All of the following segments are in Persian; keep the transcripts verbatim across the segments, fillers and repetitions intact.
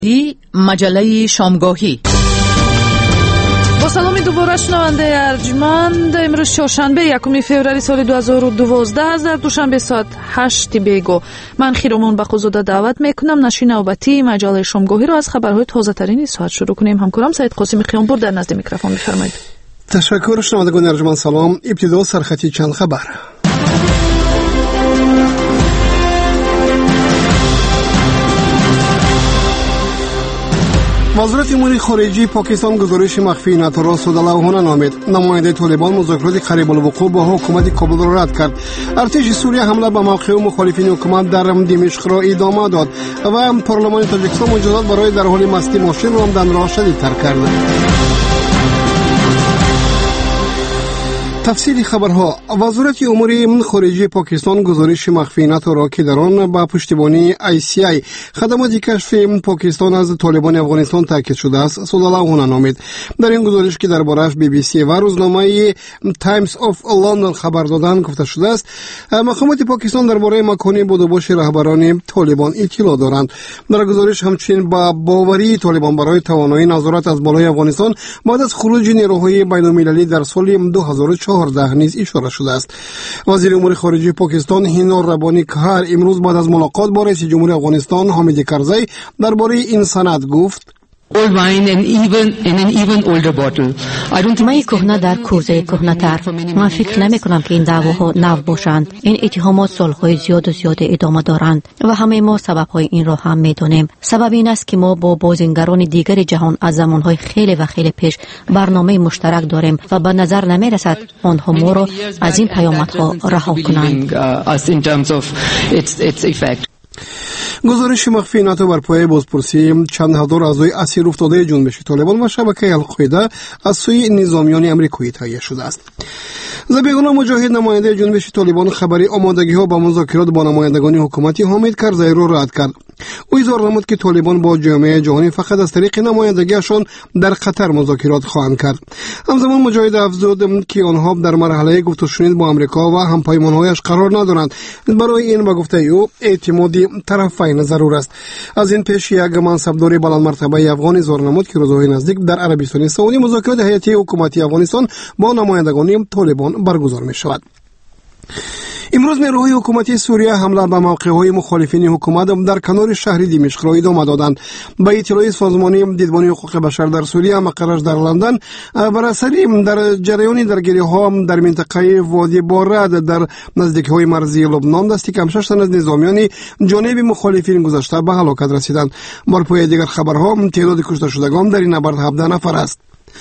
دی مجله شامگاهی. با سلام دوباره شنونده ارجمند، امروز چهارشنبه یکم فوریه سال دو هزار و دوازده از در دوشنبه ساعت هشت بیگو من خیرمون به قضا دعوت میکنم نشین نوبتی مجله شامگاهی رو از خبرهای تازه ترین ساعت شروع کنیم. همکارم سید قاسم خیانپور در نزد میکروفون میفرمایید. تشکر. شنوندگان ارجمند سلام. ابتدا سرخطی چند خبر. وزارت امور خارجه پاکستان گزارش مخفی ناتو را سودالوحانه نامید. نماینده طالبان مذاکرات قریب الوقوع با حکومت کابل را رد کرد. ارتش سوریه حمله به موقع مخالفین حکومت در دمشق را ادامه داد و پارلمان تاجیکستان مجازات برای در حال مستی ماشین راندن را شدیدتر کرد. تفصیل خبرها. وزارت امور خارجه پاکستان گزارش مخفی ناتو را که در آن با پشتیبانی آی سی آی خدمات کشف پاکستان از طالبان افغانستان تاکید شده است سودالوحانه نامید. در این گزارش که درباره‌اش بی بی سی و روزنامه تایمز آف لندن خبر دادن گفته شده است مقامات پاکستان درباره مکانی بود و باش رهبران طالبان اطلاع دارند. در گزارش همچنین با باوری طالبان برای توانایی نظارت از بالای افغانستان بعد از خروج نیروهای بین‌المللی در سال دو هزار و چهارده نیز اشاره شده است. وزیر امور خارجه پاکستان هینار ربانی کهر امروز بعد از ملاقات با رئیس جمهور افغانستان حامد کرزی درباره این سند گفت old wine and even in an even older bottle. I don't می کهنه در کوزه کهنه تر. من فکر نمی کنم که این دعواها نو باشند. این اتهامات سالهای زیاد و زیاد ادامه دارند و همه ما سببهای این را هم می دانیم. سبب این است که ما با بازیگران دیگر جهان از زمانهای خیلی و خیلی پیش برنامه مشترک داریم و به نظر نمی رسد آنها ما را از این پیامدها رها کنند. گزارش مخفی ناتو بر پایه بازپرسی چند هزار اعضای اسیر افتاده جنبش طالبان و شبکه القاعده از سوی نظامیان آمریکایی تهیه شده است. ذبیح‌الله مجاهد نماینده جنبش طالبان خبری آمادگی‌ها با مذاکرات با نمایندگان حکومتی حامد کرزی را رد کرد. او اظهار نمود که طالبان با جامعه جهانی فقط از طریق نمایندگیشان در قطر مذاکرات خواهند کرد. همزمان مجاهد افزود که آنها در مرحله گفت و شنید با آمریکا و همپیمان‌هایش قرار ندارند. برای این به گفته او اعتمادی طرفین ضرور است. از این پیش یک منصبدار بلند مرتبه افغان اظهار نمود که روزهای نزدیک در عربستان سعودی مذاکرات هیئتی حکومتی افغانستان با نمایندگان طالبان برگزار می شود. امروز نیروهای حکومتی سوریه حمله به موقع‌های مخالفین حکومت در کنار شهر دمشق را ادامه دادند. با اطلاع سازمان دیدبانی حقوق بشر در سوریه مقرش در لندن بر اثر در جریان درگیری‌ها در منطقه وادی بارد در نزدیکی‌های مرزی لبنان دستی کم شش تن از نظامیان جانب مخالفین گذشته به هلاکت رسیدند. بر پایه دیگر خبرها تعداد کشته شدگان در این نبرد هفده نفر است.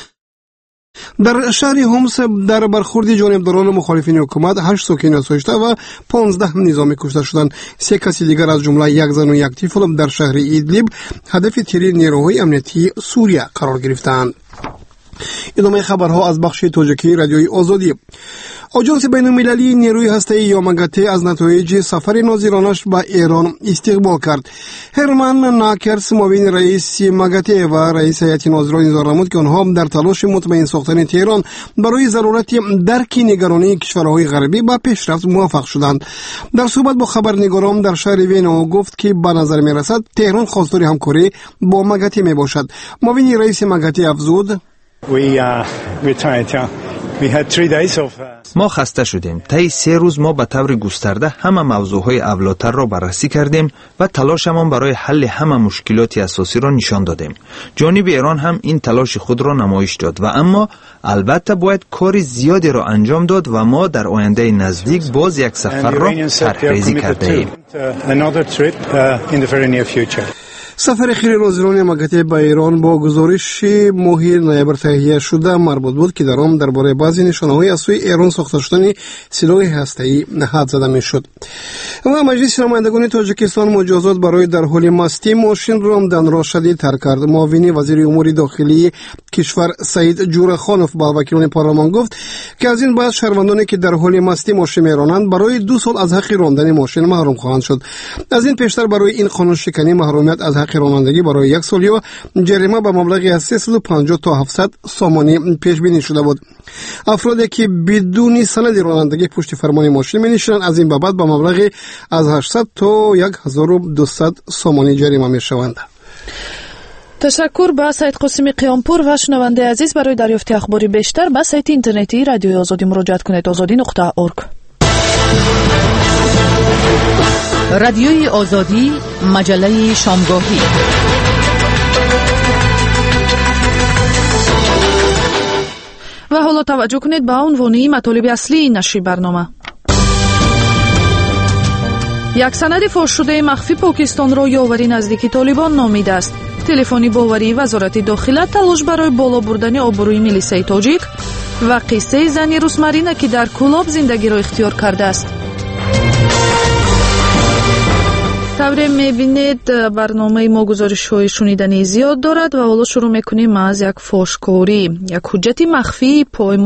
در شهر هومس در برخورد جانبداران مخالفین حکومت هشت ساکن اسیشته و پانزده نظامی کشته شدند. سه کسی دیگر از جمله یک زن و یک طفل در شهر ایدلیب هدف تیر نیروهای امنیتی سوریه قرار گرفتند. ادامه خبرها از بخش تاجیکی رادیوی آزادی. آژانس بین‌المللی نیروی هسته‌ای یا ماگاته از نتایج سفر ناظرانش به ایران استقبال کرد. هرمن ناکرس معاون رئیس ماگاته و رئیس هیئت ناظران اظهار نمود که آنها در تلاش مطمئن ساختن تهران برای ضرورت درک نگرانی کشورهای غربی به پیشرفت موفق شدند. در صحبت با خبرنگاران در شهر وینا گفت که به نظر می‌رسد تهران خواستار همکاری با ماگاته میباشد. معاون رئیس ماگاته افزود ما خسته شدیم. طی سه روز ما به طور گسترده همه موضوعهای اولاتر را بررسی کردیم و تلاشمان برای حل همه مشکلات اساسی را نشان دادیم. جانب ایران هم این تلاش خود را نمایش داد و اما البته باید کار زیادی را انجام داد و ما در آینده نزدیک باز یک سفر را طرح‌ریزی کرده ایم. سفر خیر ناظران ماگاته به ایران با گزارش ماه نوامبر تهیه شده مربوط بود که در آن درباره بعضی نشانه‌های از سوی ایران ساخته شدن سلاح هسته‌ای حد زده می‌شد. و مجلس نمایندگان تاجیکستان مجازات برای در حال مستی ماشین راندن را شدیدتر کرد. معاون وزیر امور داخلی کشور سعید جورخانوف با وکیلان پارلمان گفت که از این بعد شهروندانی که در حال مستی ماشین می‌رانند برای دو سال از حق راندن ماشین محروم خواهند شد. از این پیشتر برای این قانون شکنی محرومیت از حق رانندگی برای یک سال یا جریمه به مبلغی از سیصد و پنجاه تا هفتصد سامانی پیش بینی شده بود. افرادی که بدون سند رانندگی پشت فرمان ماشین می‌نشینند از این بابت به مبلغی از هشتصد تا هزار و دویست سامانی جریمه می‌شوند. تشکر به سید قاسمی قیامپور و شنونده عزیز. برای دریافت اخباری بیشتر به سایت اینترنتی رادیوی آزادی مراجعه کنید. آزادی نقطه اورگ. رادیوی آزادی، مجله شامگاهی. و حالا توجه کنید به عنوان مطالب اصلی این نشری برنامه. یک سند فاش شده مخفی پاکستان را یاوری نزدیکی طالبان نامیده است. تلفنی باوری وزارت داخله تلاش برای بالا بردن آبروی میلیسای تاجیک و قصه زنی روسمارینه که در کلاب زندگی را اختیار کرده است. طوری میبینید برنامه ما گزارش های شنیدنی زیاد دارد و حالا شروع میکنیم از یک فاشکاری. یک حجت مخفی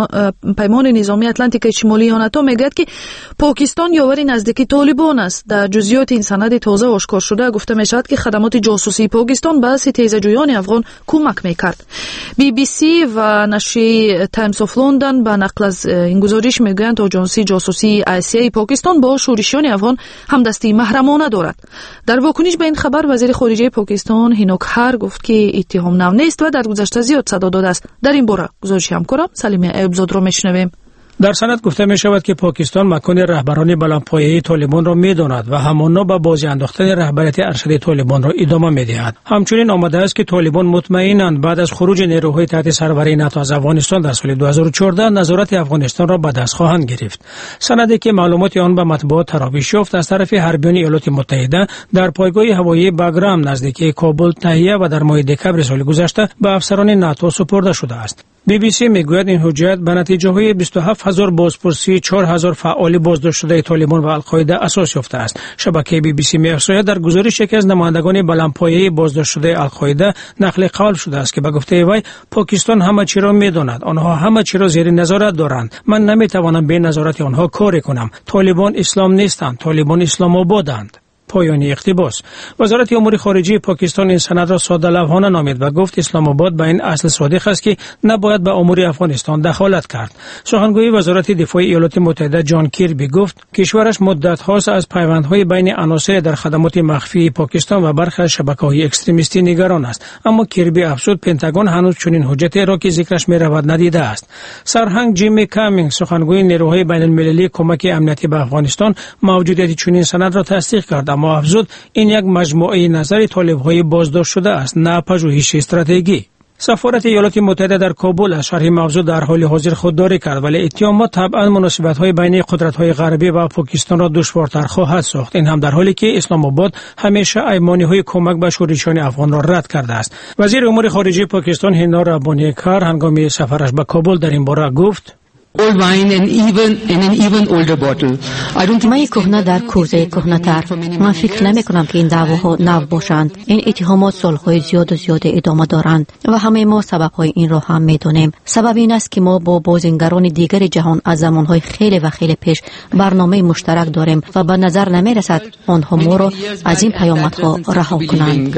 پیمان نظامی اتلانتیک شمالی آناتو میگوید که پاکستان یاوری نزدیکی طالبان است. در جزئیات این سند تازه آشکار شده گفته میشود که خدمات جاسوسی پاکستان به ستیزجویان افغان کمک میکرد. بی بی سی و نشریه تایمز آف لندن به نقل از این گزارش میگویند آژانسی جاسوسی آسیایی پاکستان با شورشیان افغان همدستی محرمانه دارد. در واکنش به این خبر وزیر خارجه پاکستان هینوک هر گفت که اتهام نو نیست و در گذشته زیاد صدا داده است. در این باره گزارش همکارم سلیمه ایوبزاد را میشنویم. در سند گفته می شود که پاکستان مکان رهبران بلندپایه طالبان را می داند و همانا به بازی انداختن رهبریت ارشد طالبان را ادامه می دهد. همچنین آمده است که طالبان مطمئنند بعد از خروج نیروهای تحت سروری ناتو از افغانستان در سال دو هزار و چهارده نظارت افغانستان را به دست خواهند گرفت. سندی که معلومات آن به مطبوعات تراویش یافت از طرف حربیان ایالات متحده در پایگاه هوایی باگرام نزدیکی کابل تهیه و در ماه دکمبر سال گذشته به افسران ناتو سپرده شده است. بی بی سی میگوید این حجت به نتیجه های بیست و هفت هزار بازپرسی چهار هزار فعال بازداشت شده طالبان و القاعده اساس یافته است. شبکه بی بی سی می‌افزاید در گزارش یکی از نمایندگان بلندپایه بازداشت شده القاعده نقل قول شده است که به گفته وی پاکستان همه چی را می‌داند، آنها همه چی را زیر نظارت دارند، من نمی‌توانم به نظارت آنها کاری کنم. طالبان اسلام نیستند، طالبان اسلام آبادند. پایانی اقتباس. وزارت امور خارجه پاکستان این سند را ساده لوحانه نامید و گفت اسلام آباد به این اصل صادق است که نباید به امور افغانستان دخالت کرد. سخنگوی وزارت دفاع ایالات متحده جان کیربی گفت کشورش مدت هاست از پیوندهای بین عناصر در خدمات مخفی پاکستان و برخی از شبکه‌های اکستریمیستی نگران است. اما کیربی افزود پنتاگون هنوز چنین حجتی را که ذکرش می‌رود ندیده است. سرهنگ جیمی کامینگ سخنگوی نیروهای بین‌المللی کمک امنیتی به افغانستان موجودیت چنین سند را تصدیق کرد، اما افزود این یک مجموعه نظری طالب‌های بازداشت شده است، نه پژوهش استراتژی. سفارت ایالات متحده در کابل از شرح موضوع در حال حاضر خودداری کرد، ولی اتهامات طبعا مناسبت‌های بین قدرت‌های غربی و پاکستان را دشوارتر خواهد ساخت. این هم در حالی که اسلام آباد همیشه ایمانی‌های کمک به شورشیان افغان را رد کرده است. وزیر امور خارجه پاکستان هینا ربانی کار هنگام سفرش به کابل در این باره گفت old wine and even in an even older bottle. I don't مای کهنه در کوزه کهنه‌تر. من فکر نمی کنم که این دعواها نو باشند. این اتهامات سالهای زیاد و زیاد ادامه دارند و همه ما سبب‌های این را هم می‌دانیم. سبب این است که ما با بازیگران دیگر جهان از زمانهای خیلی و خیلی پیش برنامه مشترک داریم و به نظر نمی‌رسد آنها ما را از این پیامدها رها کنند.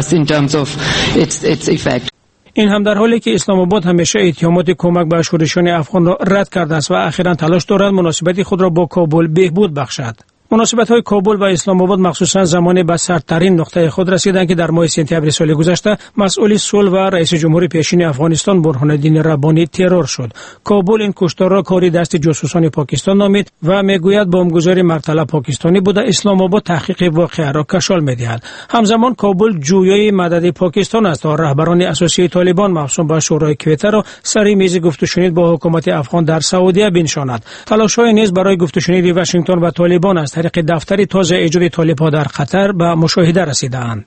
این هم در حالی که اسلام آباد همیشه اتهامات کمک به شورشیان افغان را رد کرده است و اخیراً تلاش دارد مناسبت خود را با کابل بهبود بخشد. مناسبت‌های کابل و اسلام آباد مخصوصاً زمانی به سردترین نقطه خود رسیدند که در ماه سپتامبر سال گذشته مسئول صلح و رئیس جمهور پیشین افغانستان برهان الدین ربانی ترور شد. کابل این کشتار را کاری دست جاسوسان پاکستان نامید و میگوید بمبگذاری مرتلب پاکستانی بوده. اسلام آباد تحقیق واقعه را کشال می‌دهد. همزمان کابل جویای مدد پاکستان است تا رهبران اساسی طالبان مبسوط به شورای کویت را سر میز گفت‌وشنید با حکومت افغان در سعودیه بنشاند. تلاش‌های نیز برای گفت‌وشنید واشنگتن و طالبان از طریق دفتر تازه ایجاد طالب‌ها در قطر به مشاهده رسیدند.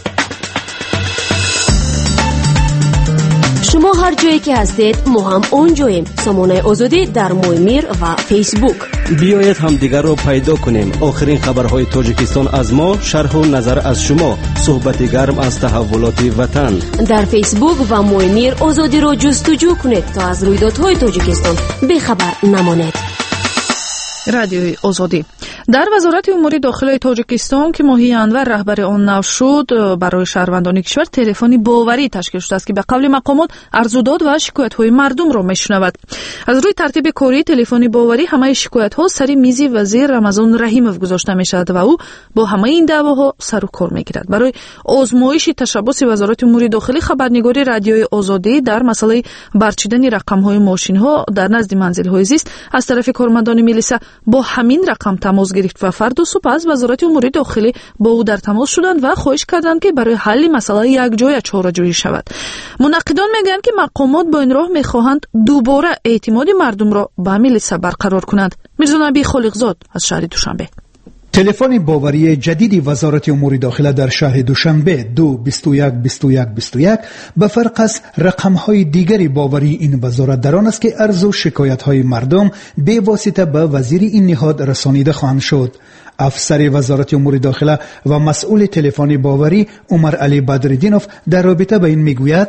شما هر جایی که هستید ما هم اونجاییم. سامانه آزادی در مویمیر و فیسبوک. بیایید هم دیگر رو پیدا کنیم. آخرین خبرهای تاجیکستان از ما، شرح و نظر از شما، صحبت گرم از تحولات وطن. در فیسبوک و مویمیر آزادی رو جستجو کنید تا از رویدادهای تاجیکستان بی خبر نمانید. رادیوی آزادی. در وزارت امور داخلی تاجیکستان که ماهی انور رهبر آن نو شد، برای شهروندان کشور تلفنی باوری تشکیل شده است که به قول مقامات عرض و شکایت‌های مردم را میشنود. از روی ترتیب کاری تلفنی باوری همه شکایت‌ها سر میز وزیر رمضان رحیمов گذاشته میشود و او با همه این دعواها سر و کار میگیرد. برای آزمایش تشبث وزارت امور داخلی، خبرنگاری رادیوی آزادی در مسئله برچیدن رقم‌های ماشین‌ها در نزد منزل‌های زیست از طرف کارمندان میلیسا با همین رقم تماس گرفت و فردا صبح از وزارت امور داخلی با او در تماس شدند و خواهش کردند که برای حل مسئله یک جای چاره‌جویی شود. منقدان میگویند که مقامات با این راه میخواهند دوباره اعتماد مردم را به میلیسا برقرار کنند. میرزا نبی خالقزاد از شهر دوشنبه. تلفن باوری جدید وزارت امور داخله در شهر دوشنبه دو بیست و یک بیست و یک بیست و یک به فرق از رقم‌های دیگری باوری این وزارت در آن است که عرض و شکایت‌های مردم به واسطه به وزیر این نهاد رسانیده خواهند شد. افسر وزارت امور داخله و مسئول تلفن باوری عمر علی بدرالدینوف در رابطه با این میگوید: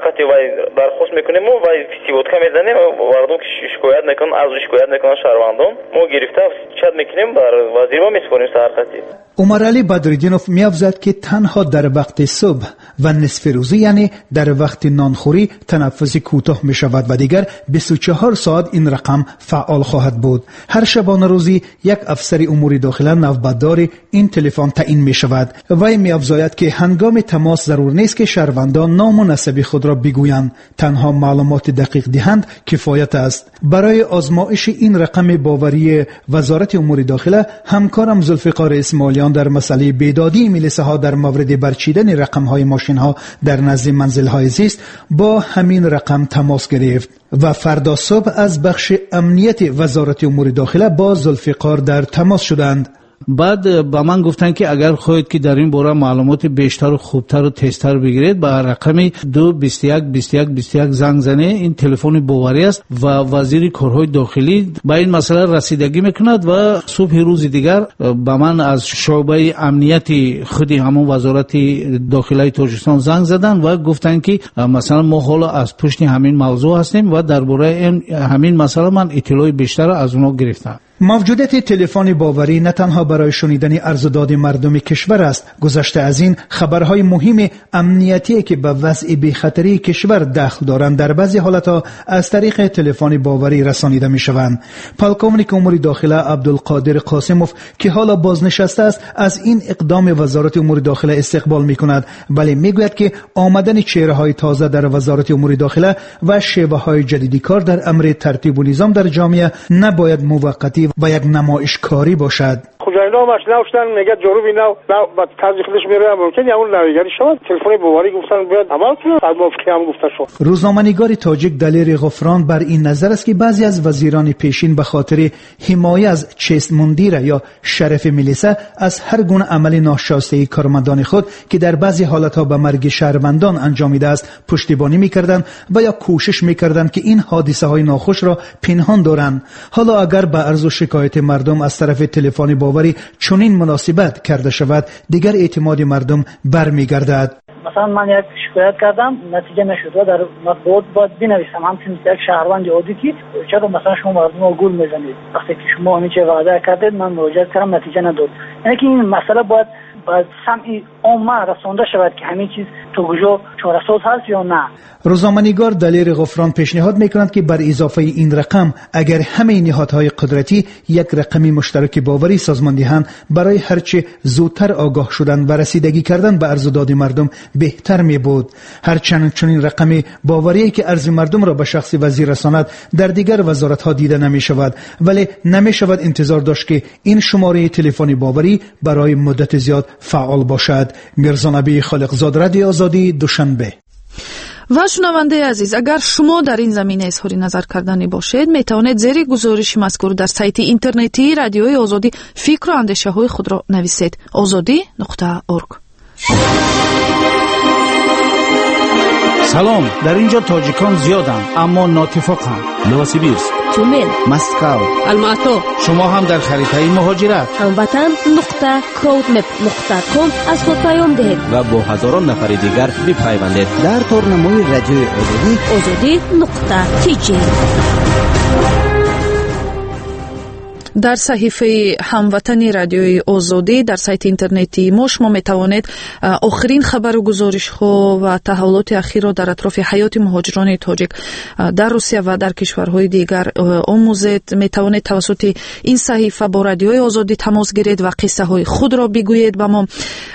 برخواست میکنیم و فیسیوتکا میزنیم مردم که شکایت نکنن، از شکایت نکنن شهروندان، ما گرفته چت میکنیم بر وزیر ما میسپاریم سحر خطی. عمر علی بدرالدینوف می‌افزاید که تنها در وقت صبح و نصف روزی، یعنی در وقت نانخوری، تنفس کوتاه می شود و دیگر بیست و چهار ساعت این رقم فعال خواهد بود. هر شبانه روزی یک افسر امور داخله نوبتدار این تلفن تعیین می شود. وی می‌افزاید که هنگام تماس ضرور نیست که شهروندان نام و نسب خود را بگویند، تنها معلومات دقیق دهند کفایت است. برای آزمایش این رقم باوری وزارت امور داخله، همکارم ذوالفقار اسماعیلیان در مسئله بیدادی میلیساها در مورد برچیدن رقم‌های ماشین‌ها در نزد منزل‌های زیست با همین رقم تماس گرفت و فردا صبح از بخش امنیت وزارت امور داخله با ذوالفقار در تماس شدند. بعد با من گفتن که اگر خواهید که در این باره معلومات بیشتر و خوبتر و تیزتر بگیرید، با رقم دو بیست و یک بیست و یک بیست و یک زنگ زنه. این تلفن باوری است و وزیر کارهای داخلی با این مسئله رسیدگی میکند و صبح روز دیگر با من از شعبه امنیت خودی همون وزارت داخلی تاجیکستان زنگ زدن و گفتن که مثلا ما حالا از پشت همین موضوع هستیم و درباره همین مسئله من اطلاع بیشتر از اونها گرفتم. موجودیت تلفن باوری نه تنها برای شنیدن عرض و داد مردم کشور است. گذشته از این، خبرهای مهم امنیتی که به وضع بی‌خطری کشور دخل دارند در بعضی حالتها از طریق تلفن باوری رسانیده می‌شوند. پالکومنیک امور داخله عبدالقادر قاسموف که حالا بازنشسته است، از این اقدام وزارت امور داخله استقبال می‌کند، ولی می‌گوید که آمدن چهره‌های تازه در وزارت امور داخله و شیوه‌های جدیدی کار در امر ترتیب و نظام در جامعه نباید موقتی و یک نمایشکاری باشد. خداینا ماش نوشتن میگه جروبی نو بعد تازه خودش میره ممکن یا اون نویگری شد تلفن باوری گفتن بیاد عمل کنه. از موافقه هم گفته شد. روزنامه‌نگار تاجیک دلیر غفران بر این نظر است که بعضی از وزیران پیشین به خاطر حمایت از چست مندیر یا شرف میلیسا از هر گونه عمل ناشایسته کارمندان خود که در بعضی حالتها به مرگ شهروندان انجامیده است پشتیبانی میکردند و یا کوشش میکردند که این حادثه های ناخوش را پنهان دارند. حالا اگر به عرض و شکایت مردم از طرف تلفن باوری چنین مناسبت کرده شود، دیگر اعتماد مردم برمیگردد. مثلا من یک شکایت کردم، نتیجه نشد و در مطبوعات باید بنویسم همچنین یک شهروند عادی که چرا مثلا شما مردم رو گول میزنید وقتی که شما همین چه وعده کردید من مراجعه کردم نتیجه نداد. یعنی که این مسئله باید باید سمعی عامه رسانده شود که همین چیز تو کجا چاره‌ساز هست یا نه. روزنامه‌نگار دلیر غفران پیشنهاد می‌کند که بر اضافه این رقم اگر همه نهادهای قدرتی یک رقم مشترک باوری سازمان دهند، برای هرچه زودتر آگاه شدن و رسیدگی کردن به عرض و داد مردم بهتر می‌بود. هرچند چنین رقم باوری که عرض مردم را به شخص وزیر رساند در دیگر وزارت‌ها دیده نمی‌شود، ولی نمی‌شود انتظار داشت که این شماره تلفن باوری برای مدت زیاد فعال باشد. میرزا نبی خالقزاد، رادیو آزادی، دوشنبه. و شنونده عزیز، اگر شما در این زمینه اظهار نظر کردنی باشید، می توانید زیر گزارش مذکور در سایت اینترنتی رادیوی آزادی فکر و اندیشه های خود را نویسید. آزادی نقطه اورگ. سلام، در اینجا تاجیکان زیادند اما ناتفاقند. نوسیبیرسک، تومن، مسکو، الماتو. شما هم در خریدهای مهاجرت هموطن نقطه کراودمپ نقطه کام از خود پیام دهید و با هزاران نفر دیگر بپیوندید در تورنمای رادیوی آزادی آزادی نقطه تی جی. дар саҳифаи ҳамватани радиои озодӣ дар сайти интернетии мо шумо метавонед охирин хабару гузоришҳо ва таҳаввулоти ахирро дар атрофи ҳаёти муҳоҷирони тоҷик дар Русия ва дар кишварҳои дигар омӯзед. Метавонед тавассути ин саҳифа бо радиои озодӣ тамос гиред ва қиссаҳои худро бигӯед ба мо.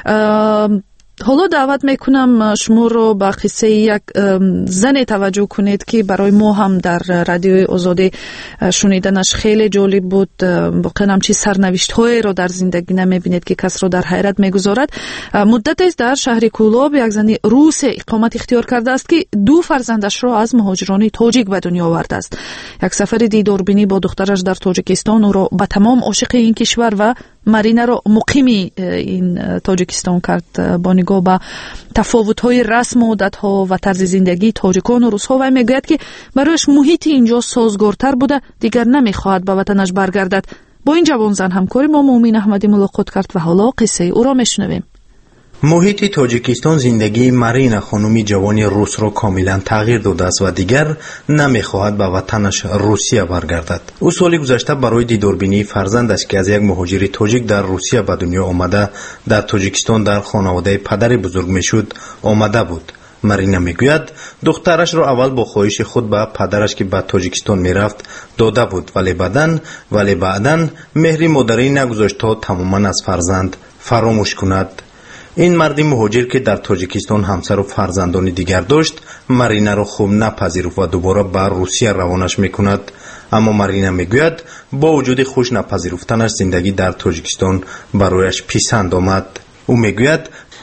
ҳоло даъват мекунам шуморо ба қиссаи як зане таваҷҷӯҳ кунед ки барои мо ҳам дар радиои озодӣ шуниданаш хеле ҷолиб буд. воқеан ҳамчи сарнавиштҳоеро дар зиндагӣ намебинед ки касро дар ҳайрат мегузорад. муддатест дар шаҳри Кӯлоб як зани русе иқомат ихтиёр кардааст ки ду фарзандашро аз муҳоҷирони тоҷик ба дунё овардааст. як сафари дидорбинӣ бо духтараш дар Тоҷикистон ӯро ба тамом ошиқи ин кишвар ва Маринаро муқими ин Тоҷикистон кард. бо нигоҳ ба тафовутҳои расму одатҳо ва тарзи зиндагии тоҷикону русҳо вай мегӯяд ки барояш муҳити инҷо созгортар буда дигар намехоҳад ба ватанаш баргардад. бо ин ҷавонзан ҳамкори мо Муъмин Аҳмадӣ мулоқот кард ва ҳоло қиссаи ӯро мешунавем. муҳити Тоҷикистон зиндагии Марина хонуми ҷавони русро комилан тағйир додааст ва дигар намехоҳад ба ватанаш Русия баргардад. ӯ соли гузашта барои дидорбинии фарзандаш ки аз як муҳоҷири тоҷик дар Русия ба дунё омада дар Тоҷикистон дар хонаводаи падари бузург мешуд омада буд. Марина мегӯяд духтарашро аввал бо хоҳиши худ ба падараш ки ба Тоҷикистон мерафт дода буд, вале баъдан вале баъдан меҳри модарӣ нагузошт то тамоман аз фарзанд фаромӯш кунад. ин марди муҳоҷир ки дар Тоҷикистон ҳамсару фарзандони дигар дошт, Маринаро хуб напазируфт ва дубора ба Русия равонаш мекунад. аммо Марина мегӯяд бо вуҷуди хушнапазируфтанаш зиндагӣ дар Тоҷикистон барояш писанд омад. ӯ мегӯяд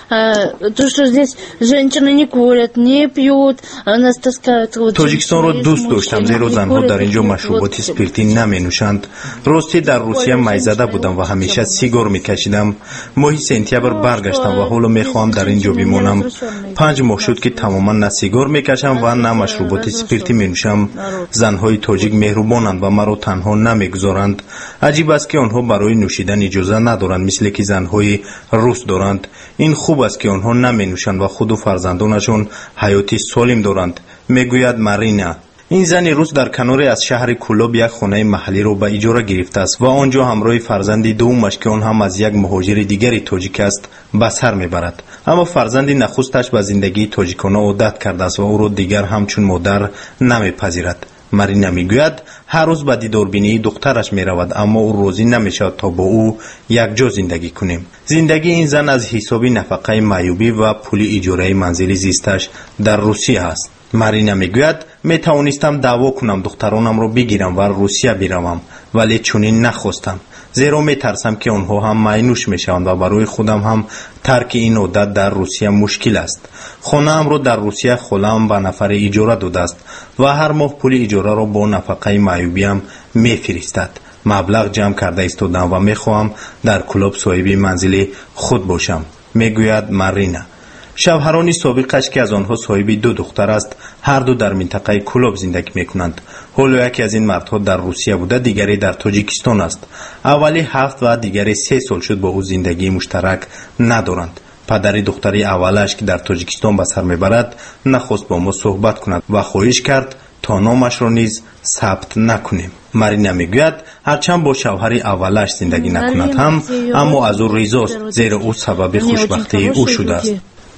то, что здесь женщины не курят, не пьют, нас таскают. Тоҷикистонро дӯст доштам, зеро занҳо дар инҷо машруботи спиртӣ наменӯшанд. рости дар Русия майзада будам ва ҳамеша сигор мекашидам. моҳи сентябр баргаштам ва ҳоло мехоҳам дар инҷо бимонам. панҷ моҳ шуд ки тамоман на сигор мекашам ва на машруботи спиртӣ менӯшам. занҳои тоҷик меҳрубонанд ва маро танҳо намегузоранд. аҷиб аст ки онҳо барои нӯшидан иҷоза надоранд, мисле ки занҳои рус доранд. ин хуб аст ки онҳо наменӯшанд ва худу фарзандонашон ҳаёти солим доранд, мегӯяд Марина. ин зани рус дар каноре аз шаҳри Кӯлоб як хонаи маҳаллиро ба иҷора гирифтааст ва он ҷо ҳамроҳи фарзанди дуввумаш ки он ҳам аз як муҳоҷири дигари тоҷик аст ба сар мебарад. аммо фарзанди нахусташ ба зиндагии тоҷикона одат кардааст ва ӯро дигар ҳамчун модар намепазирад. Марина мегӯяд ҳар рӯз ба дидорбинии духтараш меравад, аммо ӯ розӣ намешавад то бо ӯ якҷо зиндагӣ кунем. зиндагии ин зан аз ҳисоби нафақаи маъюбӣ ва пули иҷораи манзили зисташ дар Русия аст. Марина мегӯяд метавонистам даъво кунам духтаронамро бигирам ва Русия биравам, вале чунин нахостам, зеро метарсам ки онҳо ҳам майнӯш мешаванд ва барои худам ҳам тарки ин одат дар Русия мушкил аст. хонаамро дар Русия холаам ба нафаре иҷора додааст ва ҳар моҳ пули иҷораро бо нафақаи маъюбиам мефиристад. маблағ ҷамъ карда истодам ва мехоҳам дар Кӯлоб соҳиби манзили худ бошам, мегӯяд Марина. шавҳарони собиқаш ки аз онҳо соҳиби ду духтар аст, ҳарду дар минтақаи Кӯлоб зиндагӣ мекунанд. ҳоло яке аз ин мардҳо дар Русия буда, дигаре дар Тоҷикистон аст. аввали ҳафт ва дигаре се сол шуд бо ӯ зиндагии муштарак надоранд. падари духтари аввалаш ки дар Тоҷикистон ба сар мебарад, нахост бо мо суҳбат кунад ва хоҳиш кард то номашро низ сабт накунем. Марина мегӯяд ҳарчанд бо шавҳари аввалаш зиндагӣ накунад ҳам, аммо аз ӯ ризост, зеро ӯ сабаби хушбахтии ӯ шудааст.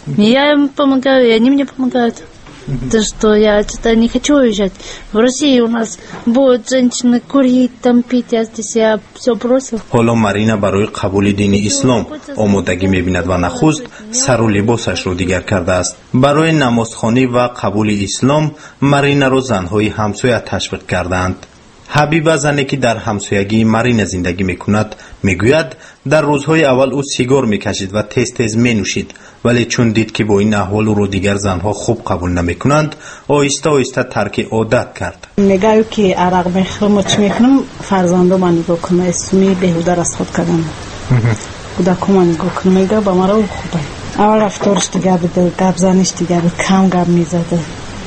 Я им помогаю, и они мне помогают. То, что я что-то не хочу уезжать. В России у нас будут женщины курить, там пить, я здесь я все бросил. ҳоло Марина барои қабули дини ислом омодагӣ мебинад ва нахуст сару либосашро дигар кардааст. барои намозхонӣ ва қабули ислом Маринаро занҳои ҳамсоя ташвиқ кардаанд. ҳабиба зане ки дар ҳамсоягии Марина зиндагӣ мекунад, мегӯяд дар рӯзҳои аввал ӯ сигор мекашид ва тез тез менӯшид, вале чун дид ки бо ин аҳвол ӯро дигар занҳо хуб қабул намекунанд, оҳиста оҳиста тарки одат кард. мегӯю ки арақ мехӯрам, чӣ мекунам, фарзандома нигоҳ кунам, суми беҳуда расход кардам, кӯдакома нигоҳ кунам, мегӯю ба маро хуб. аввал рафториш дигар буд, гапзаниш дигар буд, кам гап мезада.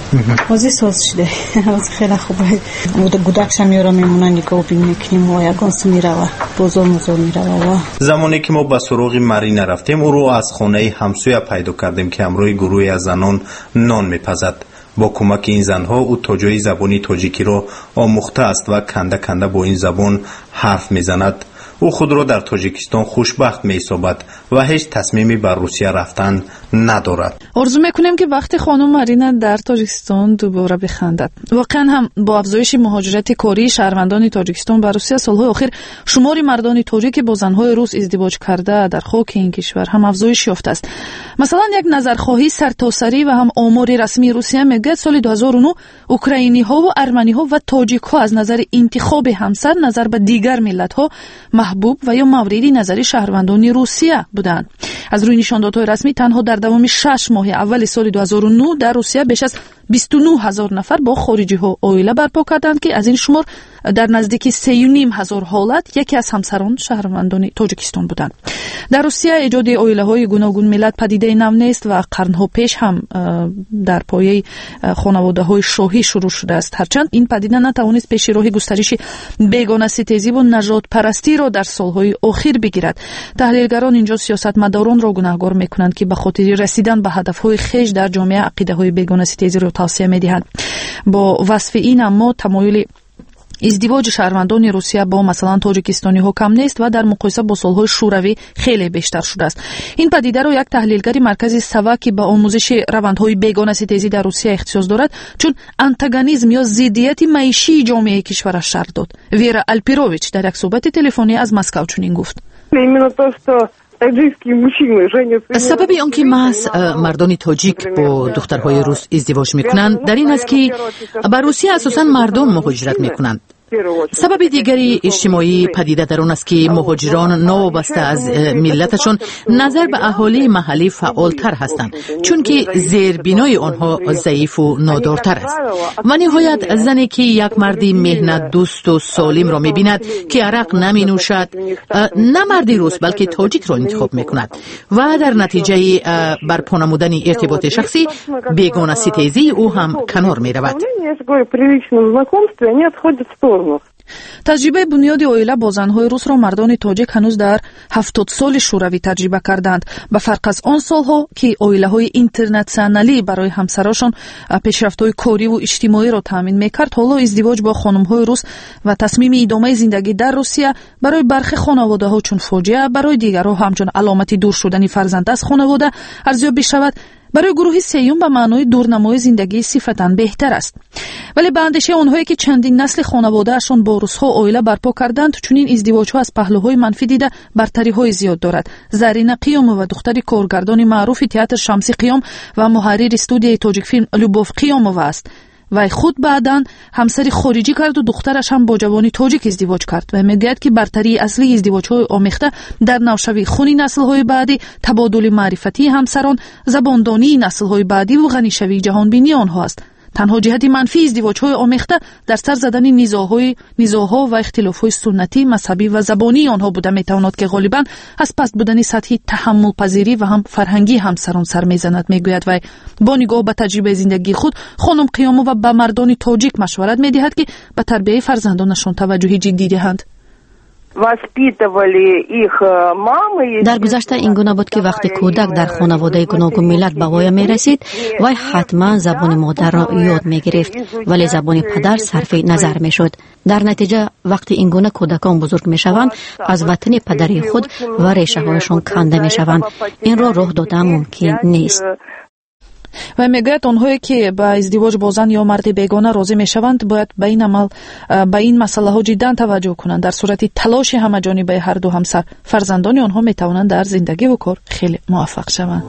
ҳозир соз шуда, ҳозир хеле хуб. гудакшам ёро мемона, нигоҳ бин мекунем, ва ягон су мирава, бозор музор мирава. замоне ки мо ба суроғи Марина рафтем, ӯро аз хонаи ҳамсоя пайдо кардем ки ҳамроҳи гурӯҳи аз занон нон мепазад. با کمک این زنها او تا جای زبانی تاجیکی را آموخته است و کنده کنده با این زبان حرف میزند. او خود را در تاجیکستان خوشبخت می‌حسابد و هیچ تصمیمی بر روسیه رفتن ندارد. آرزو میکنیم که وقتی خانم مارینا در تاجیکستان دوباره بخندد. واقعا هم با افزایش مهاجرت کاری شهروندان تاجیکستان به روسیه سالهای اخیر شمار مردان تاجیک با زنهای روس ازدواج کرده در خاک این کشور هم افزایش یافته است. مثلا یک نظرخواهی سرتاسری و هم آمار رسمی روسیه میگه سال دو هزار و نه اوکراینی ها و ارمنی ها و تاجیک ها از نظر انتخاب همسر نظر به دیگر ملت ها محبوب و یا مورد نظری شهروندان روسیه بودند. از روی نشاندادهای رسمی تنها در دوام شش ماه اول سال دو هزار و نه در روسیه بیش از بیست و نه هزار نفر با خارجی ها عائله برپا کردند که از این شمار در نزدیک سه و نیم هزار حالت یکی از همسران شهروندان تاجیکستان بودند. در روسیه ایجاد عائله های گوناگون ملت پدیده نو نیست و قرنها پیش هم در پایه خانواده های شاهی شروع شده است. هرچند این پدیده نتوانست پیش راه گسترش بیگانه ستیزی و نژاد پرستی را در سالهای اخیر بگیرد. تحلیلگران اینجا سیاستمداران را گناهکار میکنند که به خاطر رسیدن به هدفهای خویش در جامعه عقیده های بیگانه ستیزی را توصیه میدهند. با وصف این اما تمایل ازدواج شهروندان روسیه با مثلا تاجیکستانی ها کم نیست و در مقایسه با سالهای شوروی خیلی بیشتر شده است. این پدیده را یک تحلیلگر مرکز سوا که به آموزش روندهای بیگانه ستیزی در روسیه اختصاص دارد چون آنتاگونیسم یا ضدیت معیشی جامعه کشور شرح داد. ویرا الپیروویچ در یک صحبت تلفنی از مسکو چنین گفت: سبب آنکه محض مردان تاجیک با دخترهای روس ازدواج میکنند در این است که بر روسیه اساساً مردم مهاجرت میکنند. سبب دیگری اجتماعی پدیده در آن است که مهاجران نوابسته از ملتشان نظر به اهالی محلی فعالتر هستند چون که زیربنای آنها ضعیف و نادارتر است. و نهایت زنی که یک مردی مهنت دوست و سالم را می‌بیند که عرق نمی نوشد نه مردی روس بلکه تاجیک را انتخاب می‌کند و در نتیجه برپا نمودن ارتباط شخصی بیگانه ستیزی او هم کنار می‌رود. تجربه بنیاد عائله با زنهای روس را مردان تاجیک هنوز در هفتاد سال شوروی تجربه کردند. به فرق از آن سالها که عائله های اینترنشنالی برای همسراشان پیشرفت‌های کاری و اجتماعی را تامین میکرد، حالا ازدواج با خانم‌های روس و تصمیم ادامه زندگی در روسیه برای برخی خانواده‌ها چون فاجعه، برای دیگرها همچون علامت دور شدن فرزند از خانواده ارزیابی بشود، برای گروه سیوم به معنای دورنمای زندگی صفتاً بهتر است. ولی به اندیشه آنهایی که چندین نسل خانواده‌اشان با روس‌ها عائله برپا کردند چنین ازدواج‌ها از پهلوهای منفی دیده برتری‌های زیاد دارد. زرینه قیومووا دختر کارگردان معروف تئاتر شمسی قیام و محرر استودیوی تاجیک فیلم لوبوف قیومووا است. و خود بعداً همسری خارجی کرد و دخترش هم با جوانی تاجیک ازدواج کرد و میگوید که برتری اصلی ازدواج‌های آمیخته در نوشوی خونی نسل‌های بعدی، تبادل معرفتی همسران، زباندانی نسل‌های بعدی و غنی‌شوی جهانبینی آنها است. تنها جهت منفی ازدواج‌های آمیخته در سر زدن نزاع‌های نزاع‌ها و اختلاف‌های سنتی، مذهبی و زبانی آنها بوده میتواند که غالباً از پست بودن سطحی تحمل پذیری و هم فرهنگی همسران سر میزند. میگوید و با نگاه به تجربه زندگی خود خانم قیامووا به مردان تاجیک مشورت میدهد که به تربیت فرزندانشان توجه جدی دهند. در گذشته این گونه بود که وقتی کودک در خانواده گوناگون ملت به وای می رسید وای حتما زبان مادر را یاد می گرفت ولی زبان پدر صرف نظر می شد. در نتیجه وقتی این گونه کودکان بزرگ می شوند از وطن پدری خود و ریشه هایشان کنده می شوند. این را راه دادن ممکن نیست. و میگوید آنهایی که به ازدواج با زن یا مرد بیگانه راضی میشوند باید به این عمل به این مسئله ها جدا توجه کنند. در صورت تلاش همه جانبه هر دو همسر فرزندان آنها میتوانند در زندگی و کار خیلی موفق شوند.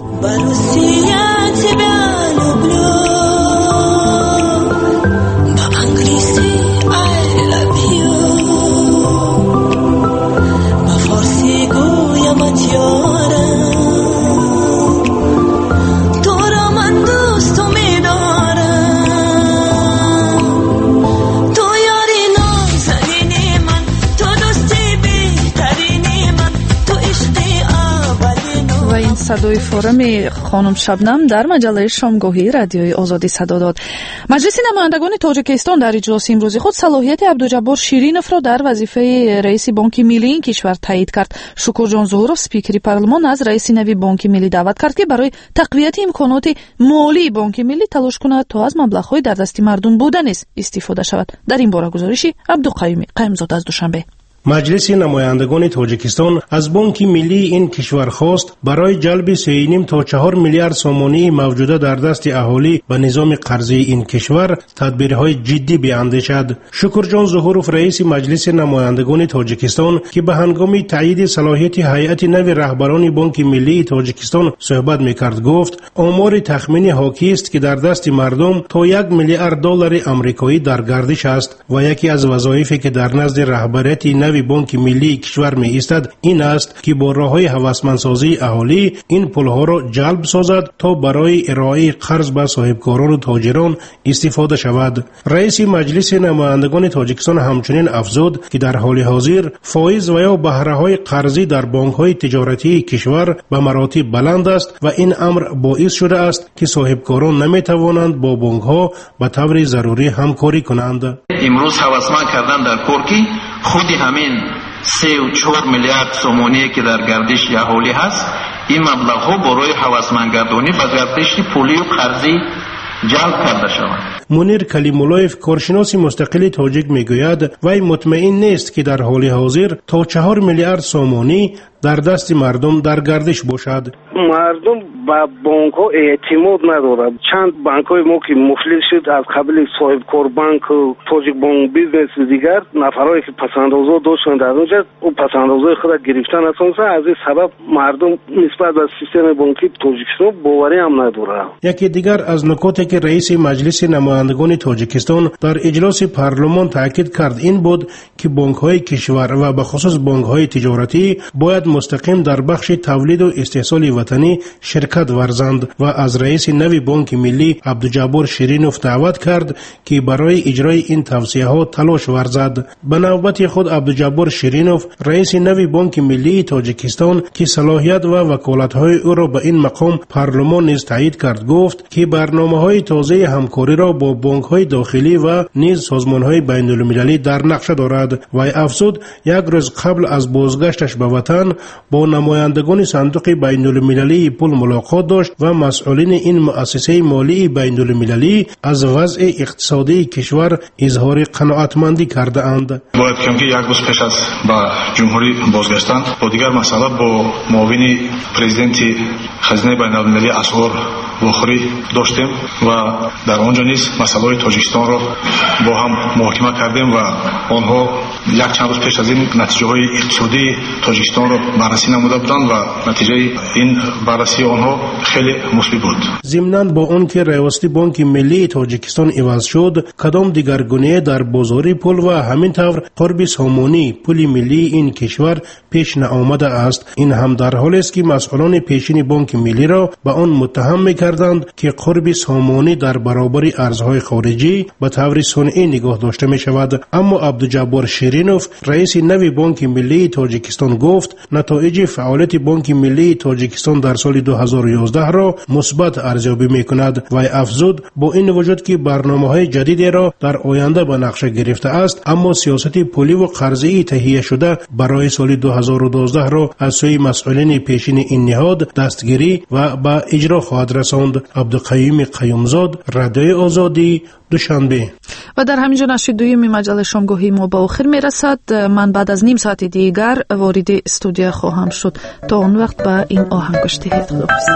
سردوی فورم خانم شبنم در مجله شامگاهی رادیوی آزادی صدا داد. مجلس نمایندگان تاجیکستان در اجلاس امروزی خود صلاحیت عبدالجبار شیرینوف را در وظیفه رئیس بانک ملی این کشور تایید کرد. شکرجان ظهورов سپیکری پارلمان از رئیس نوی بانک ملی دعوت کرد که برای تقویت امکانات مالی بانک ملی تلاش کند تا از مبلغ‌های در دست مردم بوده نیز استفاده شود. در این باره گزارشی عبدالقیوم قیمزاده از دوشنبه. مجلس نمایندگان تاجیکستان از بانک ملی این کشور خواست برای جلب سه و نیم تا چهار میلیارد سومانی موجوده در دست اهالی به نظام قرضی این کشور تدبیرهای جدی بیاندیشد. شکرجان ظهورov رئیس مجلس نمایندگان تاجیکستان که به هنگام تایید صلاحیت هیئت نو رهبران بانک ملی تاجیکستان صحبت میکرد گفت آمار تخمینی حاکی است که در دست مردم تا یک میلیارد دلار آمریکایی در گردش است و یکی از وظایفی که در نزد رهبریت نو بانک ملی کشور می ایستد این است که با راههای هوسمندسازی اهالی این پولها را جلب سازد تا برای ارائه قرض به صاحبکاران و تاجران استفاده شود. رئیس مجلس نمایندگان تاجیکستان همچنین افزود که در حال حاضر فایز و یا بهره های قرضی در بانک های تجارتی کشور به مراتب بلند است و این امر باعث شده است که صاحبکاران نمی توانند با بانک ها به طور ضروری همکاری کنند. امروز هوسمند کردن در کورکی خودی همین سه و چهار میلیارد سومانی که در گردش اهالی هست این مبلغ ها برای هوسمندگردانی به گردش پولی و قرضی جلب کرده شود. منیر کلیمولایف کارشناس مستقل تاجیک میگوید وی مطمئن نیست که در حال حاضر تا چهار میلیارد سومانی در دست مردم در گردش باشد. مردم با بانک ها اعتماد ندارد. چند بانک های ما که مفلس شد از قبل صاحب کار بانک تاجیک بانک بیزنس دیگر نفرهایی که پسندازا داشتن در اونجا او پسندازای خود گرفتن اساسا از این سبب مردم نسبت به سیستم بانکی تاجیکستان باوری هم ندارد. یکی دیگر از نکاتی که رئیس مجلس نمایندگان تاجیکستان در اجلاس پارلمان تاکید کرد این بود که بانک های کشور و به خصوص بانک های تجارتی باید مستقیم در بخش تولید و استحصال وطنی شرکت ورزند و از رئیس نوی بانک ملی عبدالجبار شیرینوف دعوت کرد که برای اجرای این توصیه ها تلاش ورزد. به نوبت خود عبدالجبار شیرینوف رئیس نوی بانک ملی تاجیکستان که صلاحیت و وکالت های او را به این مقام پارلمان نیز تایید کرد گفت که برنامه های تازه همکاری را با بانک های داخلی و نیز سازمان های بین المللی در نقشه دارد و افزود یک روز قبل از بازگشتش به وطن با نمایندگان صندوق بین المللی پول ملاقات داشت و مسئولین این مؤسسه مالی بین المللی از وضع اقتصادی کشور اظهار قناعتمندی کرده اند. باید کم که یک روز پیش از با جمهوری بازگشتن با دیگر مسئله با معاون پرزیدنت خزینه بین المللی اسعار واخوری داشتیم و در آنجا نیز مسئله تاجیکستان را با هم محاکمه کردیم و آنها یک چند روز پیش از این نتیجه های اقتصادی تاجیکستان را بررسی نموده بودند و نتیجه این بررسی آنها خیلی مثبت بود. ضمناً با آن که رئیس بانک ملی تاجیکستان عوض شد کدام دیگرگونی در بازار پول و همین طور قرب سامانی پول ملی این کشور پیش نآمده است. این هم در حالی است که مسئولان پیشین بانک ملی را به آن متهم می‌کردند که قرب سامانی در برابر ارزهای خارجی به طور صنعی نگاه داشته می شود. اما عبدالجبار شیرینوف رئیس نوی بانک ملی تاجیکستان گفت نتایج فعالیت بانک ملی تاجیکستان در سال دو هزار و یازده را مثبت ارزیابی می‌کند و افزود با این وجود که برنامه‌های جدیدی را در آینده به نقشه گرفته است اما سیاست پولی و قرضی تهیه شده برای سال دو هزار و دوازده را از سوی مسئولین پیشین این نهاد دستگیری و به اجرا خواهد رساند. عبدالقیوم قیومزاد، رادیوی آزادی، دوشنبه. و در همینجا نشر دویم مجله شامگاهی ما به آخر میرسد. من بعد از نیم ساعت دیگر وارد استودیو خواهم شد. تا اون وقت با این آهنگ گوش دهید. خداحافظ.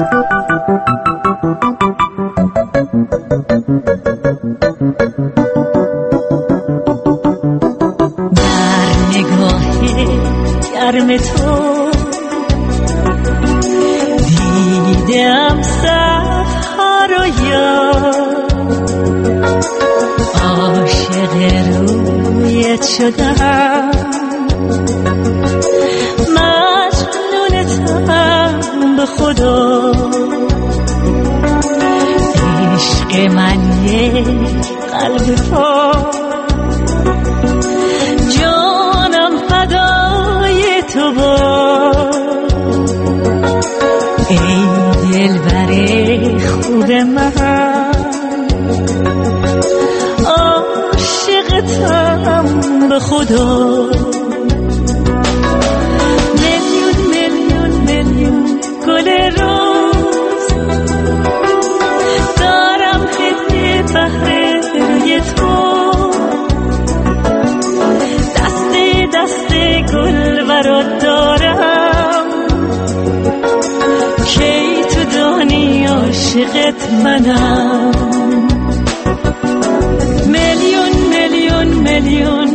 در نگاه گرم تو دیدم صفحه رو یاد عاشق رویت شدم مجنونتم به خدا عشق من یک قلب پاک جانم فدای تو با دلبر خوب من عاشقتم به خدا میلیون میلیون میلیون گل روز دارم هدیه بهر روی تو دسته دسته گل برات دارم کی تو دانی عاشقت منم میلیون میلیون میلیون